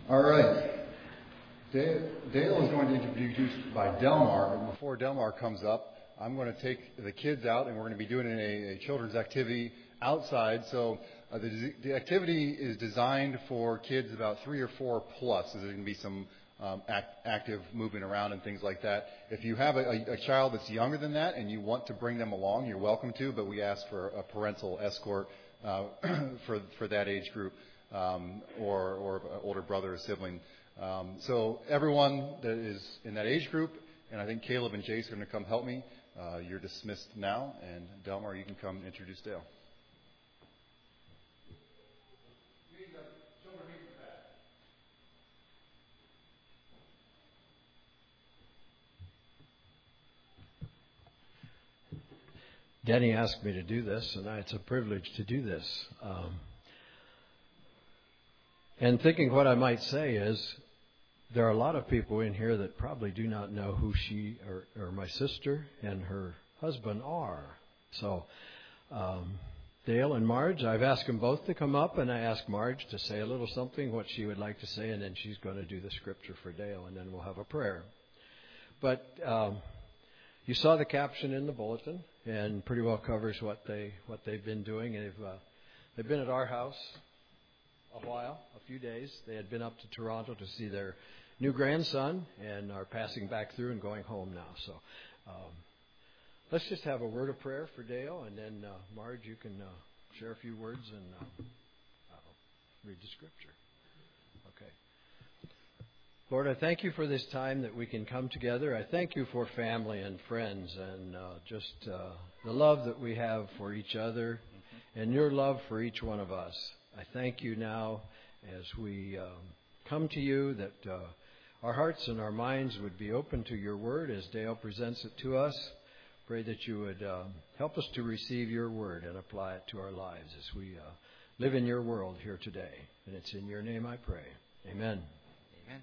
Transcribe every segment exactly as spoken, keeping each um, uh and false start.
All right. Dale, Dale is going to be introduced by Delmar, and before Delmar comes up, I'm going to take the kids out, and we're going to be doing a, a children's activity outside. So uh, the, the activity is designed for kids about three or four plus. So there's going to be some um, act, active moving around and things like that. If you have a, a child that's younger than that and you want to bring them along, you're welcome to, but we ask for a parental escort uh, for for that age group, um, or or an older brother or sibling. Um, so everyone that is in that age group, and I think Caleb and Jace are going to come help me. Uh, you're dismissed now, and Delmar, you can come introduce Dale. Denny asked me to do this, and it's a privilege to do this. Um, and thinking what I might say is, there are a lot of people in here that probably do not know who she or, or my sister and her husband are. So, um, Dale and Marge, I've asked them both to come up, and I asked Marge to say a little something, what she would like to say, and then she's going to do the scripture for Dale, and then we'll have a prayer. But um, you saw the caption in the bulletin, and pretty well covers what they what they've been doing. They've uh, they've been at our house a while, a few days. They had been up to Toronto to see their new grandson and are passing back through and going home now. So um, let's just have a word of prayer for Dale, and then uh, Marge, you can uh, share a few words and uh, I'll read the scripture. Okay. Lord, I thank you for this time that we can come together. I thank you for family and friends and uh, just uh, the love that we have for each other mm-hmm. and your love for each one of us. I thank you now as we um, come to you that uh, our hearts and our minds would be open to your word as Dale presents it to us. Pray that you would uh, help us to receive your word and apply it to our lives as we uh, live in your world here today. And it's in your name I pray. Amen. Amen.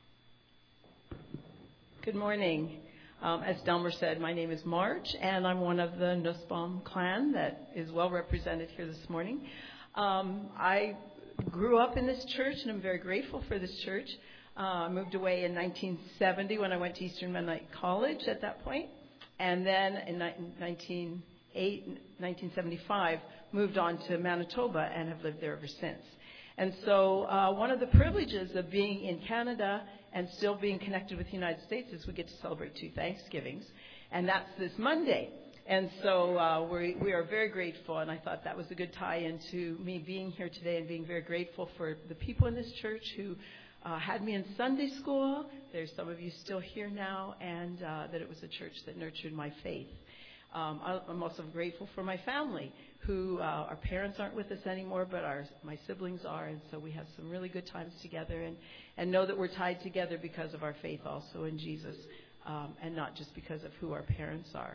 Good morning. Um, as Delmer said, my name is Marge, and I'm one of the Nussbaum clan that is well represented here this morning. Um, I grew up in this church, and I'm very grateful for this church. Uh, I moved away in nineteen seventy when I went to Eastern Mennonite College at that point, and then in nineteen seventy-five moved on to Manitoba and have lived there ever since. And so uh, one of the privileges of being in Canada and still being connected with the United States is we get to celebrate two Thanksgivings, and that's this Monday. And so uh, we, we are very grateful, and I thought that was a good tie-in to me being here today and being very grateful for the people in this church who uh, had me in Sunday school. There's some of you still here now, and uh, that it was a church that nurtured my faith. Um, I'm also grateful for my family, who uh, our parents aren't with us anymore, but our my siblings are, and so we have some really good times together, and, and know that we're tied together because of our faith also in Jesus, um, and not just because of who our parents are.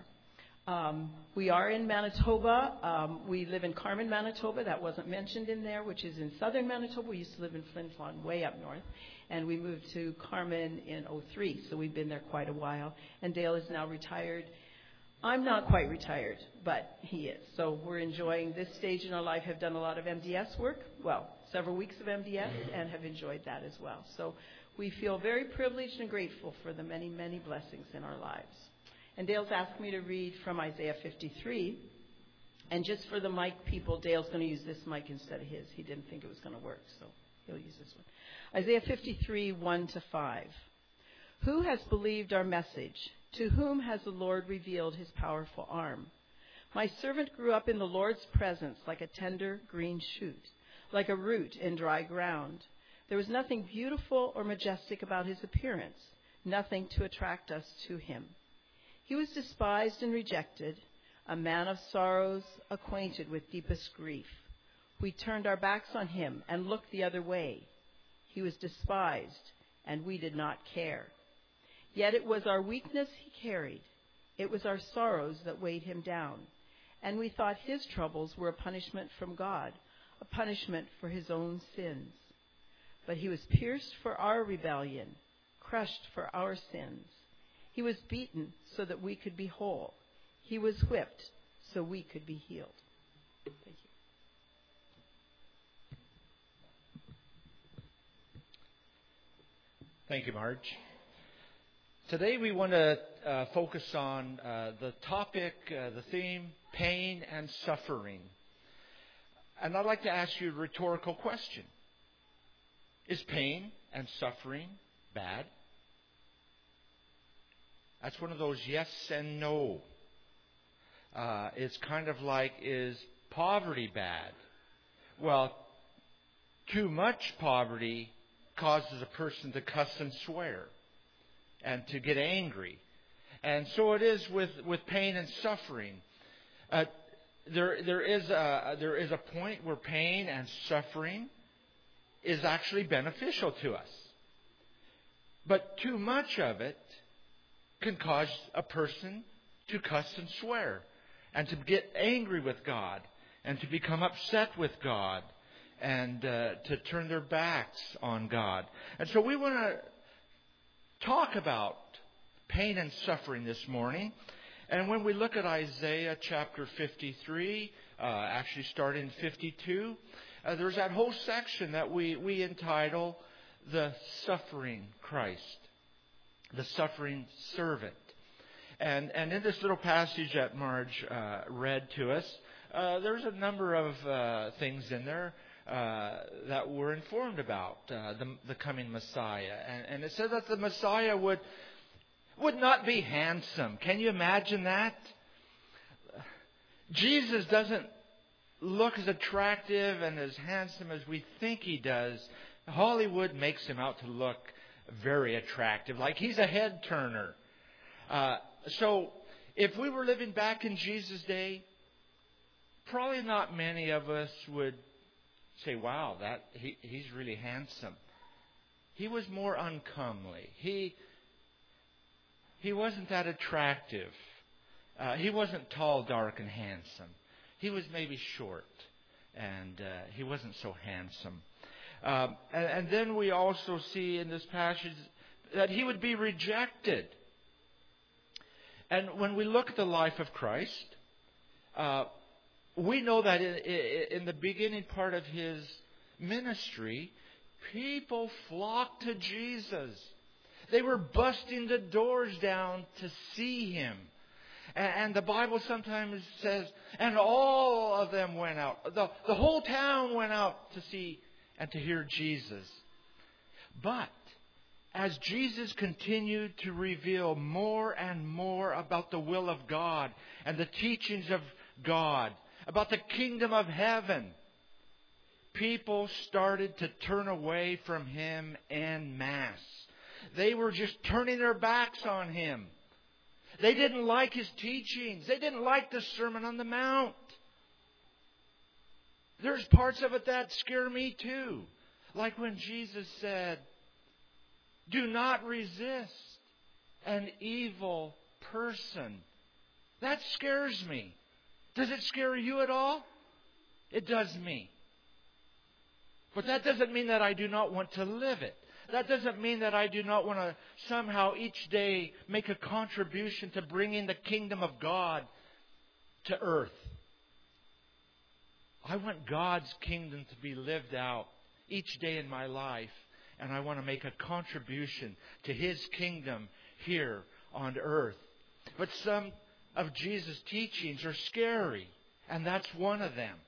Um, we are in Manitoba. Um, we live in Carman, Manitoba. That wasn't mentioned in there, which is in southern Manitoba. We used to live in Flin Flon, way up north, and we moved to Carman in oh three, so we've been there quite a while, and Dale is now retired. I'm not quite retired, but he is. So we're enjoying this stage in our life, have done a lot of M D S work, well, several weeks of M D S, and have enjoyed that as well. So we feel very privileged and grateful for the many, many blessings in our lives. And Dale's asked me to read from Isaiah fifty-three. And just for the mic people, Dale's going to use this mic instead of his. He didn't think it was going to work, so he'll use this one. Isaiah fifty-three, one to five. Who has believed our message? To whom has the Lord revealed his powerful arm? My servant grew up in the Lord's presence like a tender green shoot, like a root in dry ground. There was nothing beautiful or majestic about his appearance, nothing to attract us to him. He was despised and rejected, a man of sorrows, acquainted with deepest grief. We turned our backs on him and looked the other way. He was despised, and we did not care. Yet it was our weakness he carried. It was our sorrows that weighed him down. And we thought his troubles were a punishment from God, a punishment for his own sins. But he was pierced for our rebellion, crushed for our sins. He was beaten so that we could be whole. He was whipped so we could be healed. Thank you. Thank you, Marge. Today we want to uh, focus on uh, the topic, uh, the theme, pain and suffering. And I'd like to ask you a rhetorical question. Is pain and suffering bad? That's one of those yes and no. Uh, it's kind of like, is poverty bad? Well, too much poverty causes a person to cuss and swear and to get angry. And so it is with, with pain and suffering. Uh, there, there, is a, there is a point where pain and suffering is actually beneficial to us. But too much of it can cause a person to cuss and swear and to get angry with God and to become upset with God and uh, to turn their backs on God. And so we want to talk about pain and suffering this morning. And when we look at Isaiah chapter fifty-three, uh, actually starting in fifty-two, uh, there's that whole section that we, we entitle The Suffering Christ, the Suffering Servant. And, and in this little passage that Marge uh, read to us, uh, there's a number of uh, things in there Uh, that we're informed about uh, the, the coming Messiah. And, and it said that the Messiah would would not be handsome. Can you imagine that? Jesus doesn't look as attractive and as handsome as we think he does. Hollywood makes him out to look very attractive, like he's a head turner. Uh, so if we were living back in Jesus' day, probably not many of us would say, wow, that he, he's really handsome. He was more uncomely. He he wasn't that attractive. Uh, he wasn't tall, dark, and handsome. He was maybe short, and uh, he wasn't so handsome. Um, and, and then we also see in this passage that he would be rejected. And when we look at the life of Christ, uh, we know that in the beginning part of his ministry, people flocked to Jesus. They were busting the doors down to see him. And the Bible sometimes says, and all of them went out. The, the whole town went out to see and to hear Jesus. But as Jesus continued to reveal more and more about the will of God and the teachings of God, about the kingdom of heaven, people started to turn away from him en masse. They were just turning their backs on him. They didn't like his teachings. They didn't like the Sermon on the Mount. There's parts of it that scare me too. Like when Jesus said, do not resist an evil person. That scares me. Does it scare you at all? It does me. But that doesn't mean that I do not want to live it. That doesn't mean that I do not want to somehow each day make a contribution to bringing the kingdom of God to earth. I want God's kingdom to be lived out each day in my life. And I want to make a contribution to His kingdom here on earth. But some of Jesus' teachings are scary, and that's one of them.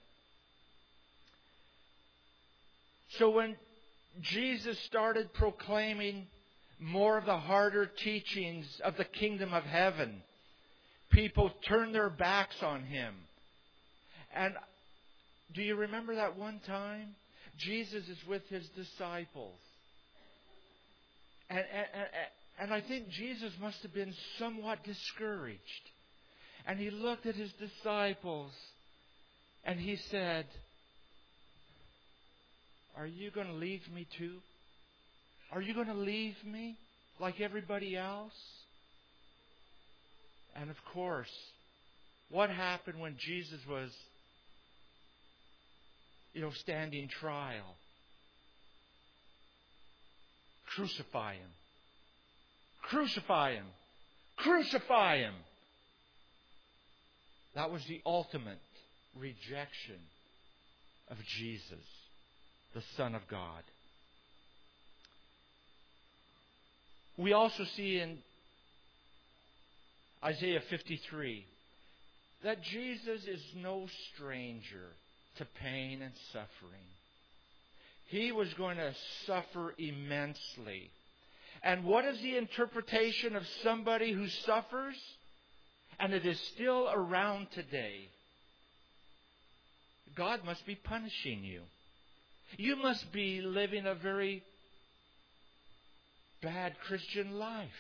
So when Jesus started proclaiming more of the harder teachings of the kingdom of heaven, people turned their backs on Him. And do you remember that one time? Jesus is with His disciples. And, and, and I think Jesus must have been somewhat discouraged. And He looked at His disciples and He said, are you going to leave me too? Are you going to leave me like everybody else? And of course, what happened when Jesus was, you know, standing trial? Crucify Him. Crucify Him. Crucify Him. That was the ultimate rejection of Jesus, the Son of God. we also see in Isaiah fifty-three that Jesus is no stranger to pain and suffering. He was going to suffer immensely. And what is the interpretation of somebody who suffers? And it is still around today. God must be punishing you. You must be living a very bad Christian life.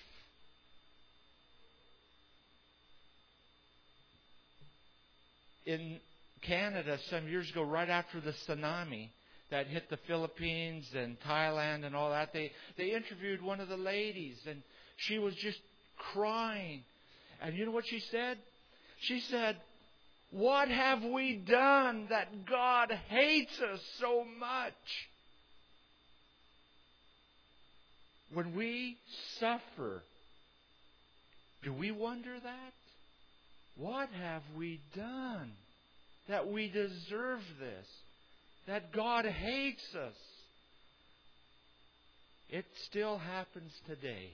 In Canada, some years ago, right after the tsunami that hit the Philippines and Thailand and all that, they, they interviewed one of the ladies, and she was just crying. And you know what she said? She said, "What have we done that God hates us so much?" When we suffer, do we wonder that? What have we done that we deserve this? That God hates us? It still happens today.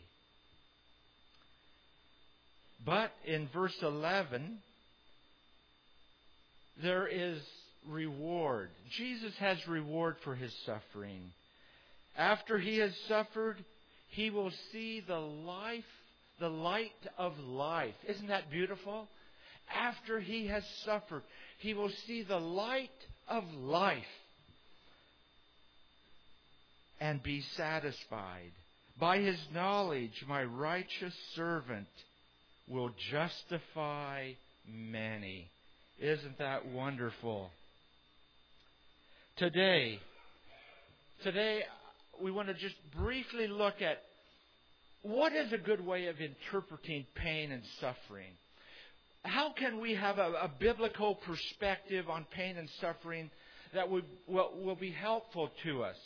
But in verse eleven, there is reward. Jesus has reward for His suffering. After He has suffered, He will see the life, the light of life. Isn't that beautiful? After He has suffered, He will see the light of life and be satisfied. By His knowledge, my righteous servant will justify many. Isn't that wonderful? Today, today we want to just briefly look at what is a good way of interpreting pain and suffering. How can we have a, a biblical perspective on pain and suffering that would, will, will be helpful to us?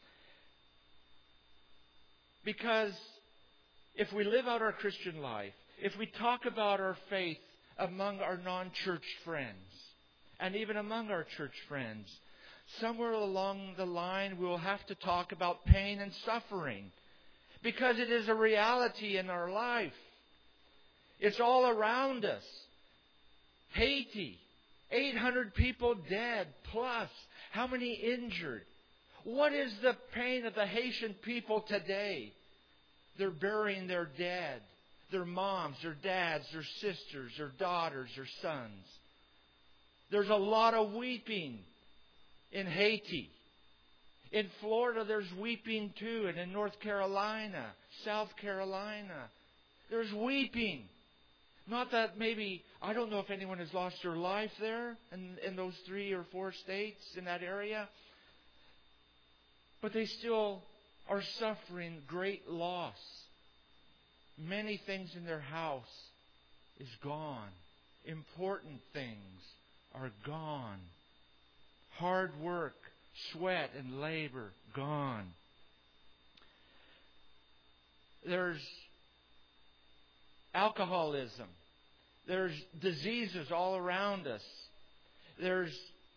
Because if we live out our Christian life, if we talk about our faith among our non-church friends, and even among our church friends, somewhere along the line we will have to talk about pain and suffering. Because it is a reality in our life. It's all around us. Haiti, eight hundred people dead plus. How many injured? What is the pain of the Haitian people today? They're burying their dead. Their moms, their dads, their sisters, their daughters, their sons. There's a lot of weeping in Haiti. In Florida, there's weeping too. And in North Carolina, South Carolina, there's weeping. Not that maybe, I don't know if anyone has lost their life there in, in those three or four states in that area. But they still are suffering great loss. Many things in their house is gone. Important things are gone. Hard work, sweat and labor, gone. There's alcoholism. There's diseases all around us. There's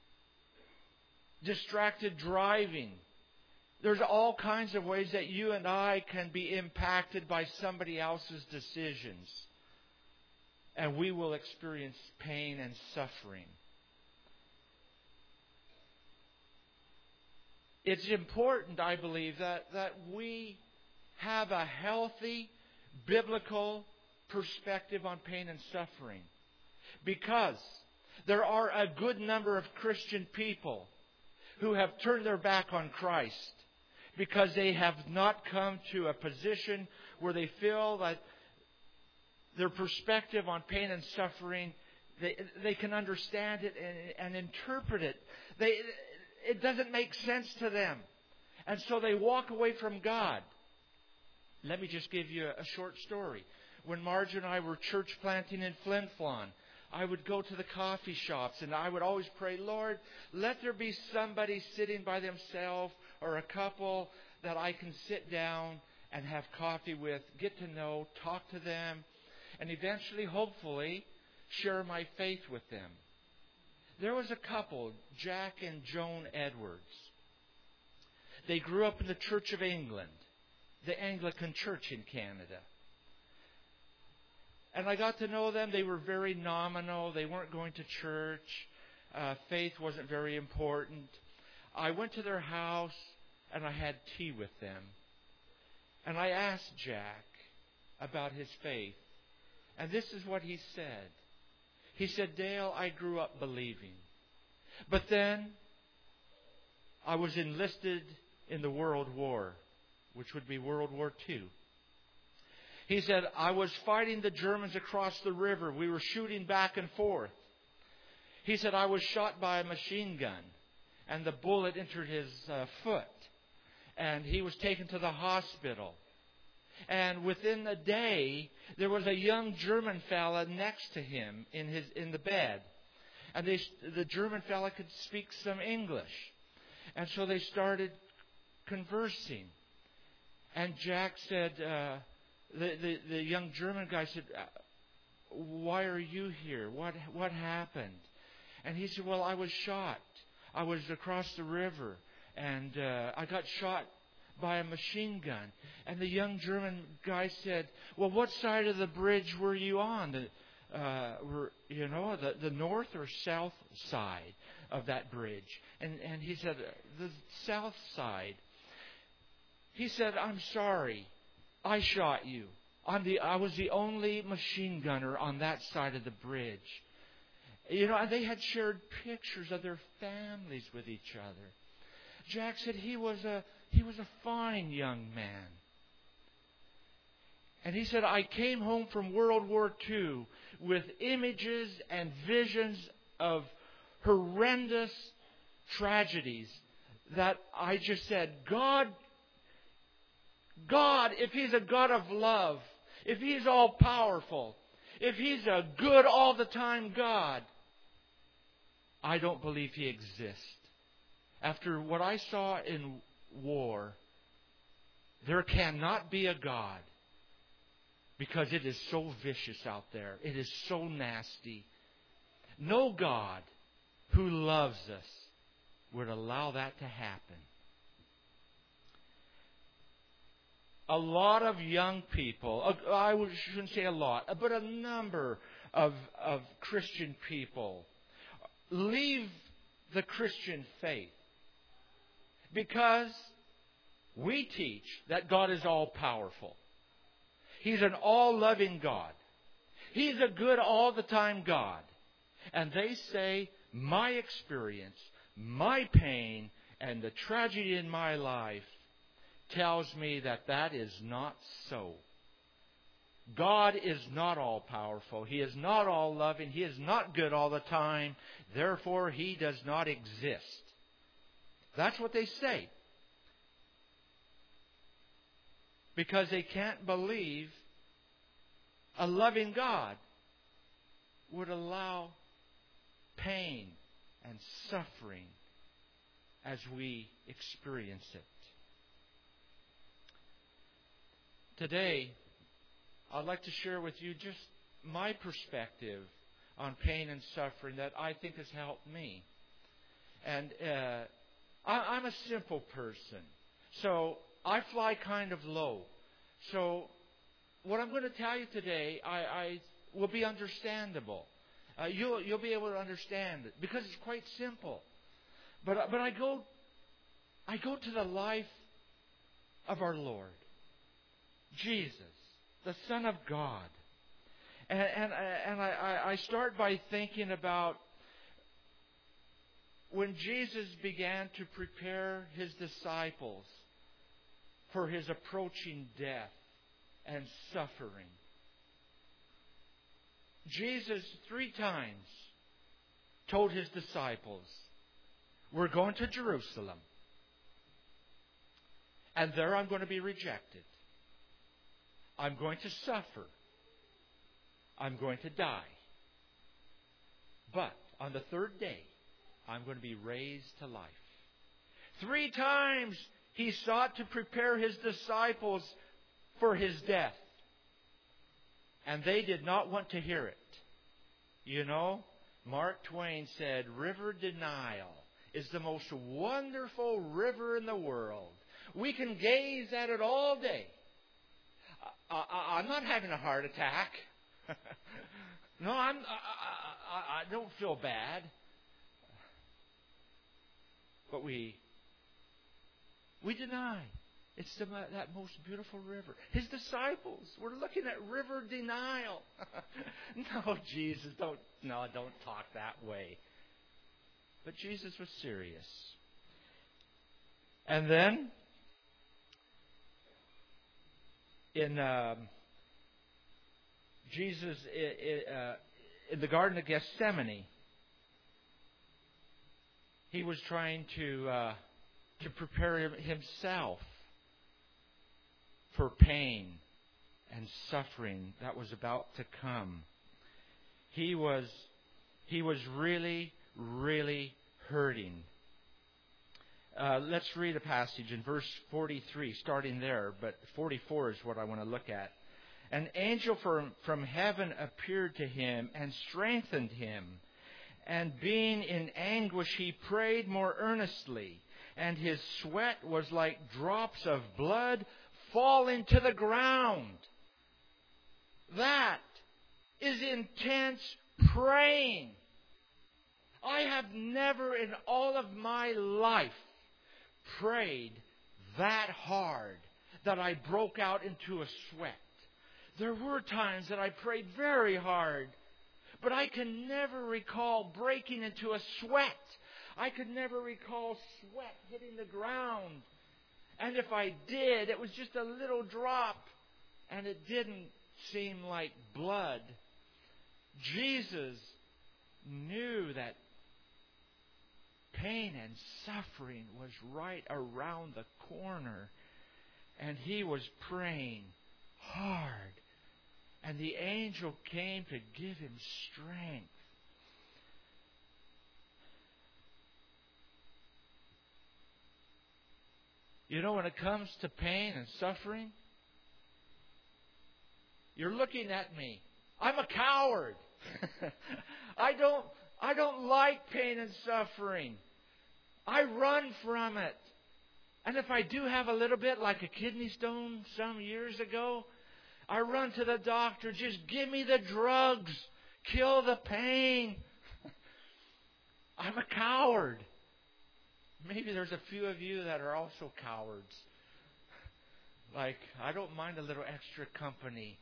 distracted driving. There's all kinds of ways that you and I can be impacted by somebody else's decisions. And we will experience pain and suffering. It's important, I believe, that, that we have a healthy, biblical perspective on pain and suffering. Because there are a good number of Christian people who have turned their back on Christ because they have not come to a position where they feel that their perspective on pain and suffering, they, they can understand it and, and interpret it. They, it doesn't make sense to them. And so they walk away from God. Let me just give you a short story. When Marge and I were church planting in Flin Flon, I would go to the coffee shops and I would always pray, Lord, let there be somebody sitting by themselves or a couple that I can sit down and have coffee with, get to know, talk to them, and eventually, hopefully, share my faith with them. There was a couple, Jack and Joan Edwards. They grew up in the Church of England. the Anglican Church in Canada. And I got to know them. They were very nominal. They weren't going to church. Uh, faith wasn't very important. I went to their house and I had tea with them. And I asked Jack about his faith. And this is what he said. He said, Dale, I grew up believing. But then I was enlisted in the World War, which would be World War Two. He said, I was fighting the Germans across the river. We were shooting back and forth. He said, I was shot by a machine gun, and the bullet entered his uh, foot. And he was taken to the hospital. And within a day, there was a young German fella next to him in his in the bed. And they, the German fella could speak some English. And so they started conversing. And Jack said, uh, the, the, the young German guy said, why are you here? What, what happened? And he said, well, I was shot. I was across the river. And uh, I got shot by a machine gun. And the young German guy said, well, what side of the bridge were you on? The, uh, were, you know, the, the north or south side of that bridge? And, and he said, the south side. He said, I'm sorry. I shot you. I'm the, I was the only machine gunner on that side of the bridge. You know, and they had shared pictures of their families with each other. Jack said he was a he was a fine young man. And he said, I came home from World War Two with images and visions of horrendous tragedies that I just said, God, God, if He's a God of love, if He's all powerful, if He's a good all the time God, I don't believe He exists. After what I saw in war, there cannot be a God because it is so vicious out there. It is so nasty. No God who loves us would allow that to happen. A lot of young people, I shouldn't say a lot, but a number of, of Christian people leave the Christian faith because we teach that God is all-powerful. He's an all-loving God. He's a good all-the-time God. And they say, my experience, my pain, and the tragedy in my life tells me that that is not so. God is not all-powerful. He is not all-loving. He is not good all the time. Therefore, He does not exist. That's what they say. Because they can't believe a loving God would allow pain and suffering as we experience it. Today, I'd like to share with you just my perspective on pain and suffering that I think has helped me. And uh, I, I'm a simple person, so I fly kind of low. So what I'm going to tell you today, I, I will be understandable. Uh, you'll you'll be able to understand it because it's quite simple. But but I go I go to the life of our Lord, Jesus, the Son of God, and and and I, I start by thinking about when Jesus began to prepare His disciples for His approaching death and suffering. Jesus three times told His disciples, we're going to Jerusalem, and there I'm going to be rejected. I'm going to suffer. I'm going to die. But on the third day, I'm going to be raised to life. Three times He sought to prepare His disciples for His death. And they did not want to hear it. You know, Mark Twain said, River Denial is the most wonderful river in the world. We can gaze at it all day. I, I, I'm not having a heart attack. no, I'm, I, I, I don't feel bad. But we we deny. It's the, that most beautiful river. His disciples were looking at river denial. no, Jesus, don't no, don't talk that way. But Jesus was serious. And then in um, Jesus uh, in the Garden of Gethsemane, he was trying to uh, to prepare himself for pain and suffering that was about to come. He was he was really, really hurting. Uh, let's read a passage in verse forty-three, starting there, but forty-four is what I want to look at. An angel from, from heaven appeared to him and strengthened him. And being in anguish, he prayed more earnestly, and his sweat was like drops of blood falling to the ground. That is intense praying. I have never in all of my life prayed that hard that I broke out into a sweat. There were times that I prayed very hard, but I can never recall breaking into a sweat. I could never recall sweat hitting the ground. And if I did, it was just a little drop, and it didn't seem like blood. Jesus knew that pain and suffering was right around the corner, and he was praying hard. And the angel came to give him strength. You know, when it comes to pain and suffering, you're looking at me. I'm a coward. I don't I don't like pain and suffering. I run from it. And if I do have a little bit, like a kidney stone some years ago, I run to the doctor. Just give me the drugs. Kill the pain. I'm a coward. Maybe there's a few of you that are also cowards. Like, I don't mind a little extra company.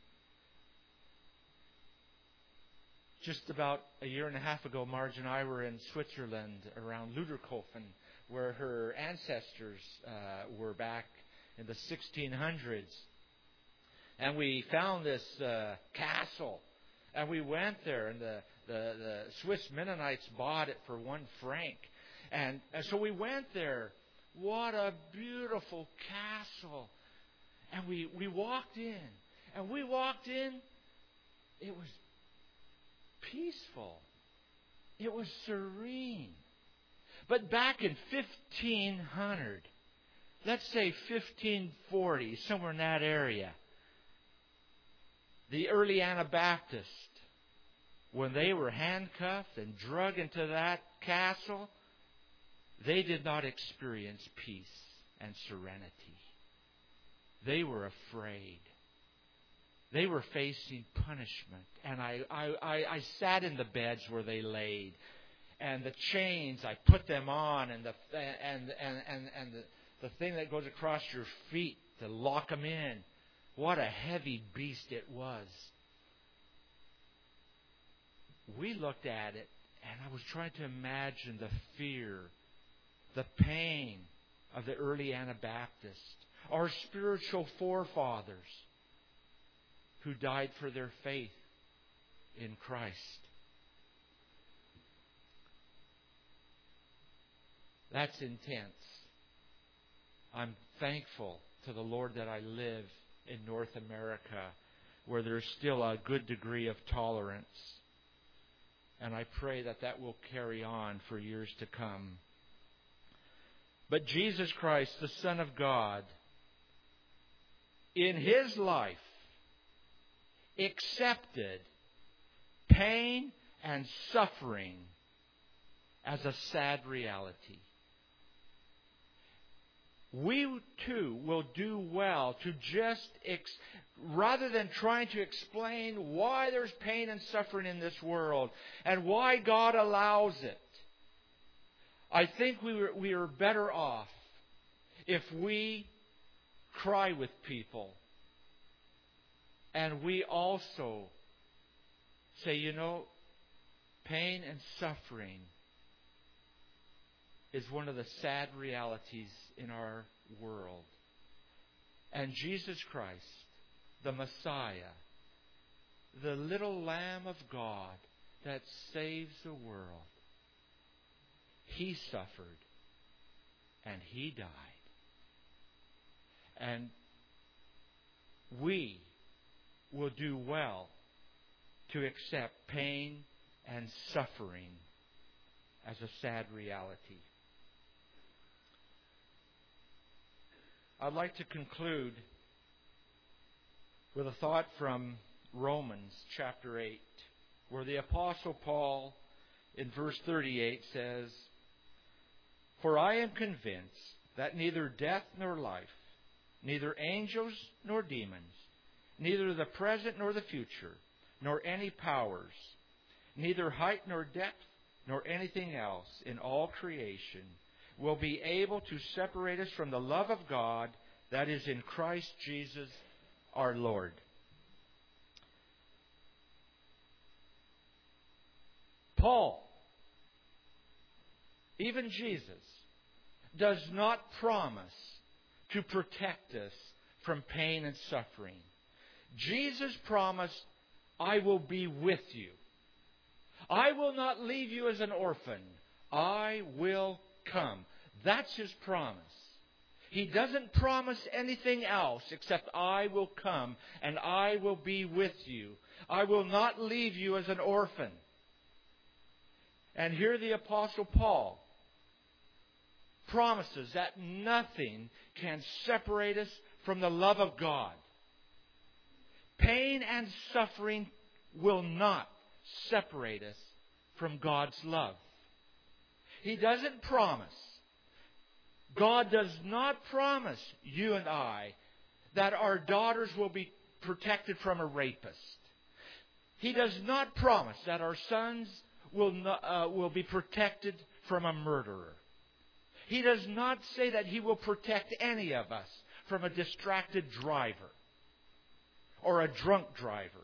Just about a year and a half ago, Marge and I were in Switzerland around Luderkofen, where her ancestors uh, were back in the sixteen hundreds. And we found this uh, castle. And we went there, and the, the, the Swiss Mennonites bought it for one franc. And, and so we went there. What a beautiful castle. And we, we walked in. And we walked in. It was peaceful. It was serene. But back in fifteen hundred, let's say fifteen forty, somewhere in that area, the early Anabaptists, when they were handcuffed and dragged into that castle, they did not experience peace and serenity. They were afraid. They were facing punishment. And I, I, I, I sat in the beds where they laid. And the chains, I put them on. And the, and, and, and, and the, the thing that goes across your feet to lock them in. What a heavy beast it was. We looked at it, and I was trying to imagine the fear, the pain of the early Anabaptists, our spiritual forefathers who died for their faith in Christ. That's intense. I'm thankful to the Lord that I live in North America, where there's still a good degree of tolerance. And I pray that that will carry on for years to come. But Jesus Christ, the Son of God, in His life, accepted pain and suffering as a sad reality. we too will do well to just, ex- rather than trying to explain why there's pain and suffering in this world and why God allows it, I think we were, we are better off if we cry with people and we also say, you know, pain and suffering is one of the sad realities in our world. And Jesus Christ, the Messiah, the little Lamb of God that saves the world, He suffered and He died. And we will do well to accept pain and suffering as a sad reality. I'd like to conclude with a thought from Romans chapter eight, where the Apostle Paul in verse thirty-eight says, "For I am convinced that neither death nor life, neither angels nor demons, neither the present nor the future, nor any powers, neither height nor depth, nor anything else in all creation will be able to separate us from the love of God that is in Christ Jesus our Lord." Paul, even Jesus, does not promise to protect us from pain and suffering. Jesus promised, "I will be with you. I will not leave you as an orphan. I will come." That's His promise. He doesn't promise anything else except, "I will come and I will be with you. I will not leave you as an orphan." And here the Apostle Paul promises that nothing can separate us from the love of God. Pain and suffering will not separate us from God's love. He doesn't promise. God does not promise you and I that our daughters will be protected from a rapist. He does not promise that our sons will not, uh, will be protected from a murderer. He does not say that He will protect any of us from a distracted driver or a drunk driver.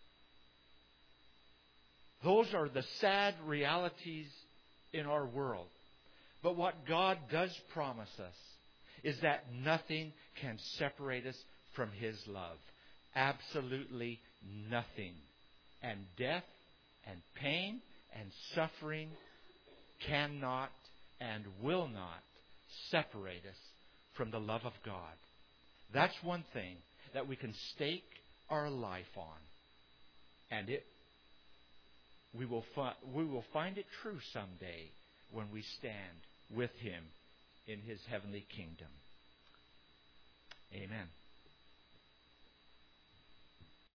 Those are the sad realities in our world. But what God does promise us is that nothing can separate us from His love. Absolutely nothing. And death and pain and suffering cannot and will not separate us from the love of God. That's one thing that we can stake our life on. And it we will fi- we will find it true someday when we stand with Him in His heavenly kingdom. Amen.